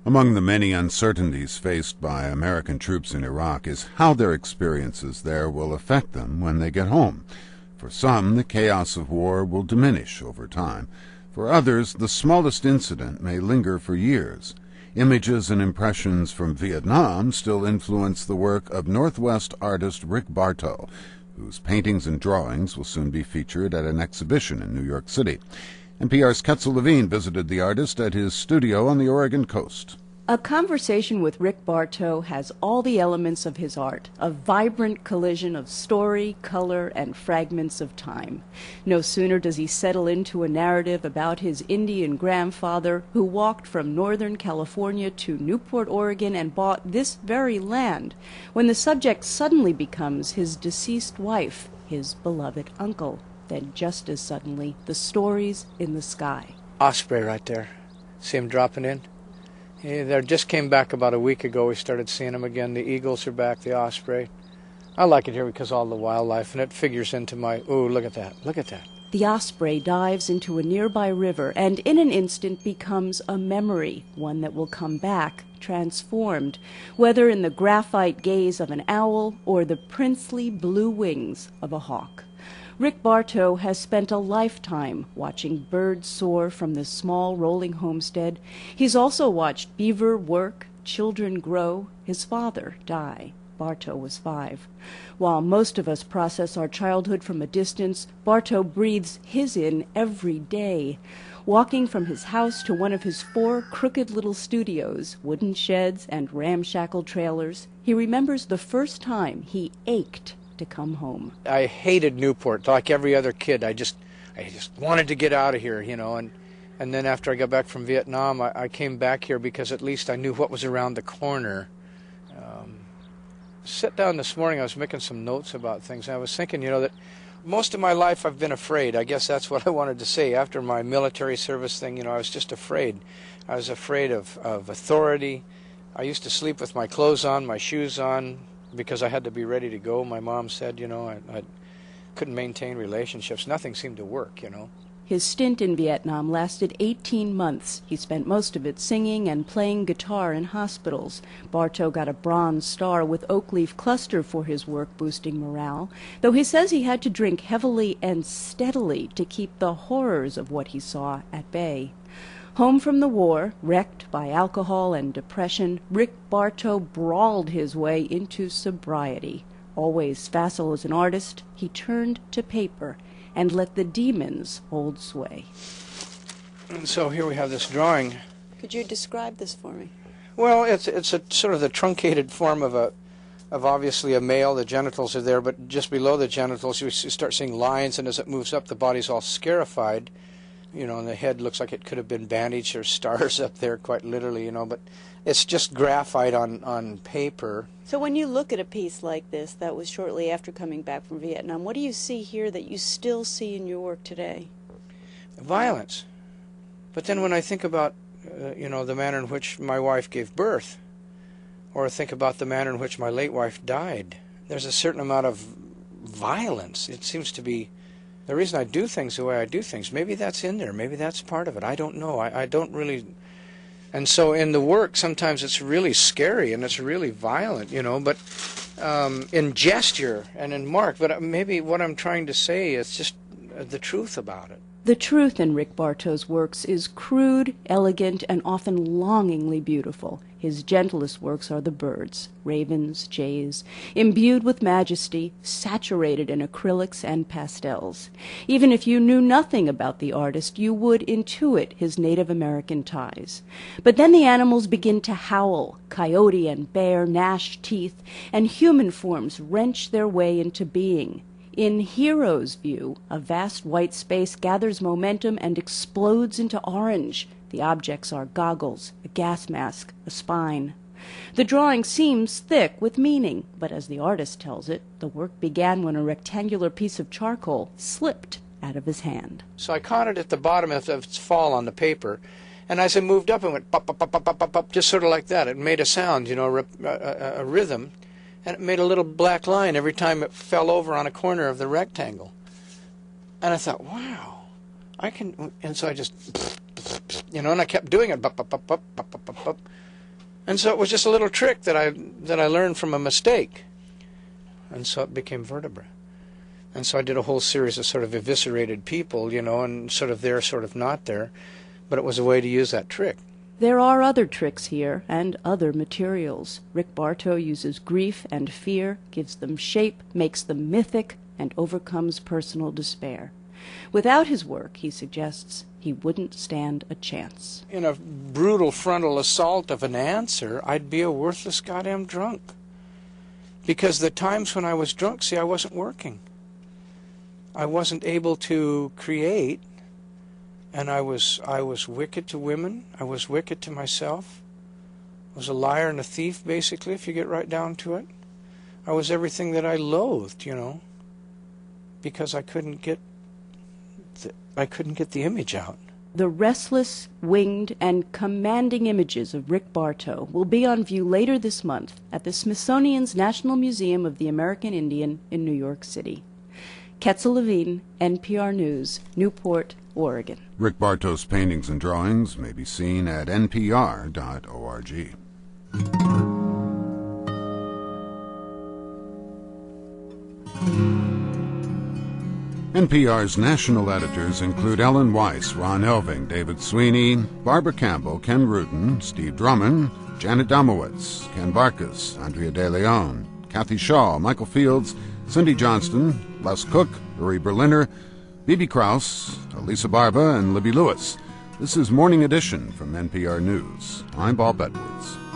Among the many uncertainties faced by American troops in Iraq is how their experiences there will affect them when they get home. For some, the chaos of war will diminish over time. For others, the smallest incident may linger for years. Images and impressions from Vietnam still influence the work of Northwest artist Rick Bartow, whose paintings and drawings will soon be featured at an exhibition in New York City. NPR's Ketzel Levine visited the artist at his studio on the Oregon coast. A conversation with Rick Bartow has all the elements of his art, a vibrant collision of story, color, and fragments of time. No sooner does he settle into a narrative about his Indian grandfather who walked from Northern California to Newport, Oregon, and bought this very land, when the subject suddenly becomes his deceased wife, his beloved uncle. Then just as suddenly, the stories in the sky. Osprey right there. See him dropping in? They just came back about a week ago. We started seeing them again. The eagles are back, the osprey. I like it here because of all the wildlife, and it figures into my, ooh, look at that, look at that. The osprey dives into a nearby river and in an instant becomes a memory, one that will come back, transformed, whether in the graphite gaze of an owl or the princely blue wings of a hawk. Rick Bartow has spent a lifetime watching birds soar from this small rolling homestead. He's also watched beaver work, children grow, his father die. Bartow was 5. While most of us process our childhood from a distance, Bartow breathes his in every day. Walking from his house to one of his 4 crooked little studios, wooden sheds and ramshackle trailers, he remembers the first time he ached to come home. I hated Newport like every other kid. I just wanted to get out of here, and then after I got back from Vietnam, I came back here because at least I knew what was around the corner. Sit down this morning, I was making some notes about things, and I was thinking, that most of my life I've been afraid. I guess that's what I wanted to say. After my military service thing, I was just afraid. I was afraid of authority. I used to sleep with my clothes on, my shoes on, because I had to be ready to go. My mom said, I couldn't maintain relationships. Nothing seemed to work, His stint in Vietnam lasted 18 months. He spent most of it singing and playing guitar in hospitals. Bartow got a Bronze Star with Oak Leaf Cluster for his work boosting morale, though he says he had to drink heavily and steadily to keep the horrors of what he saw at bay. Home from the war, wrecked by alcohol and depression, Rick Bartow brawled his way into sobriety. Always facile as an artist, he turned to paper and let the demons hold sway. And so here we have this drawing. Could you describe this for me? Well, it's a sort of the truncated form of obviously a male. The genitals are there, but just below the genitals you start seeing lines, and as it moves up, the body's all scarified. And the head looks like it could have been bandaged or stars up there, quite literally, but it's just graphite on paper. So when you look at a piece like this that was shortly after coming back from Vietnam, what do you see here that you still see in your work today? Violence. But then when I think about, the manner in which my wife gave birth, or think about the manner in which my late wife died, there's a certain amount of violence. It seems to be the reason I do things the way I do things. Maybe that's in there. Maybe that's part of it. I don't know. I don't really. And so in the work, sometimes it's really scary and it's really violent, but in gesture and in mark. But maybe what I'm trying to say is just the truth about it. The truth in Rick Bartow's works is crude, elegant, and often longingly beautiful. His gentlest works are the birds, ravens, jays, imbued with majesty, saturated in acrylics and pastels. Even if you knew nothing about the artist, you would intuit his Native American ties. But then the animals begin to howl, coyote and bear gnash teeth, and human forms wrench their way into being. In Hero's view, a vast white space gathers momentum and explodes into orange. The objects are goggles, a gas mask, a spine. The drawing seems thick with meaning, but as the artist tells it, the work began when a rectangular piece of charcoal slipped out of his hand. So I caught it at the bottom of its fall on the paper, and as I moved up, it went pop, pop, pop, pop, pop, pop, pop, just sort of like that. It made a sound, a rhythm. And it made a little black line every time it fell over on a corner of the rectangle. And I thought, wow, I can, and so I just, and I kept doing it, And so it was just a little trick that I learned from a mistake. And so it became vertebra. And so I did a whole series of sort of eviscerated people, and sort of there, sort of not there. But it was a way to use that trick. There are other tricks here and other materials. Rick Bartow uses grief and fear, gives them shape, makes them mythic, and overcomes personal despair. Without his work, he suggests, he wouldn't stand a chance. In a brutal frontal assault of an answer, I'd be a worthless goddamn drunk. Because the times when I was drunk, I wasn't working. I wasn't able to create, and I was wicked to women. I was wicked to myself. I was a liar and a thief, basically, if you get right down to it. I was everything that I loathed, because I couldn't get the image out. The restless, winged, and commanding images of Rick Bartow will be on view later this month at the Smithsonian's National Museum of the American Indian in New York City. Ketzel Levine, NPR News, Newport, Oregon. Rick Bartow's paintings and drawings may be seen at npr.org. NPR's national editors include Ellen Weiss, Ron Elving, David Sweeney, Barbara Campbell, Ken Rudin, Steve Drummond, Janet Domowitz, Ken Barkas, Andrea De Leon, Kathy Shaw, Michael Fields, Cindy Johnston, Les Cook, Uri Berliner, Bibi Krause, Elisa Barba, and Libby Lewis. This is Morning Edition from NPR News. I'm Bob Edwards.